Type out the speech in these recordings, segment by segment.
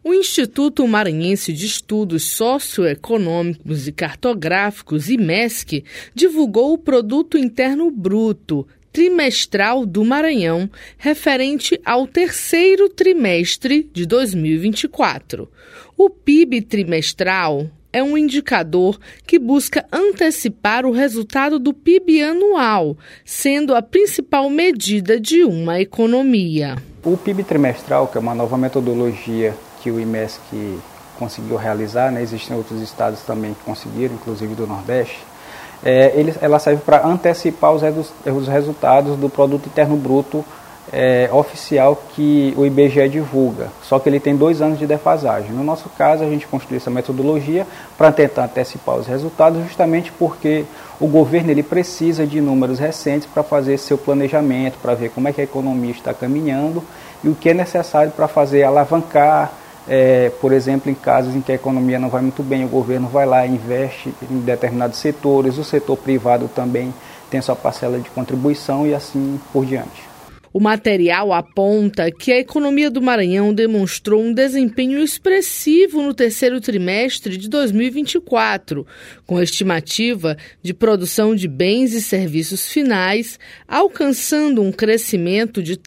O Instituto Maranhense de Estudos Socioeconômicos e Cartográficos, IMESC, divulgou o Produto Interno Bruto trimestral do Maranhão, referente ao terceiro trimestre de 2024. O PIB trimestral é um indicador que busca antecipar o resultado do PIB anual, sendo a principal medida de uma economia. O PIB trimestral, que é uma nova metodologia que o IMESC conseguiu realizar, né? Existem outros estados também que conseguiram, inclusive do Nordeste, ela serve para antecipar os resultados do Produto Interno Bruto oficial que o IBGE divulga, só que ele tem 2 anos de defasagem. No nosso caso, a gente construiu essa metodologia para tentar antecipar os resultados, justamente porque o governo ele precisa de números recentes para fazer seu planejamento, para ver como é que a economia está caminhando e o que é necessário para fazer alavancar. Por exemplo, em casos em que a economia não vai muito bem, o governo vai lá e investe em determinados setores, o setor privado também tem sua parcela de contribuição e assim por diante. O material aponta que a economia do Maranhão demonstrou um desempenho expressivo no terceiro trimestre de 2024, com estimativa de produção de bens e serviços finais, alcançando um crescimento de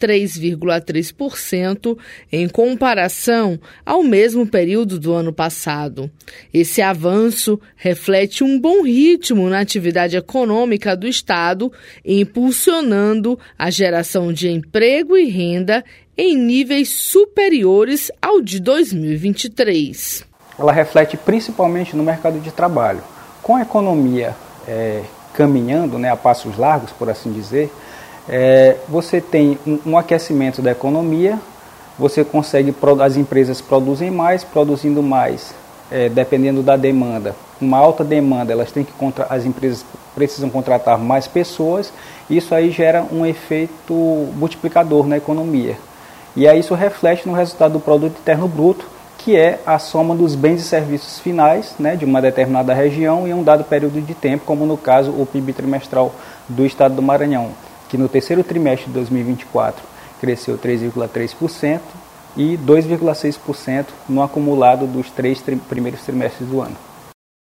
3,3% em comparação ao mesmo período do ano passado. Esse avanço reflete um bom ritmo na atividade econômica do Estado, impulsionando a geração de emprego e renda em níveis superiores ao de 2023. Ela reflete principalmente no mercado de trabalho. Com a economia caminhando, né, a passos largos, por assim dizer, você tem um aquecimento da economia, você consegue, as empresas produzem mais, produzindo mais, dependendo da demanda. Uma alta demanda, as empresas precisam contratar mais pessoas, e isso aí gera um efeito multiplicador na economia. E aí isso reflete no resultado do Produto Interno Bruto, que é a soma dos bens e serviços finais, né, de uma determinada região em um dado período de tempo, como no caso o PIB trimestral do Estado do Maranhão, que no terceiro trimestre de 2024 cresceu 3,3% e 2,6% no acumulado dos 3 primeiros trimestres do ano.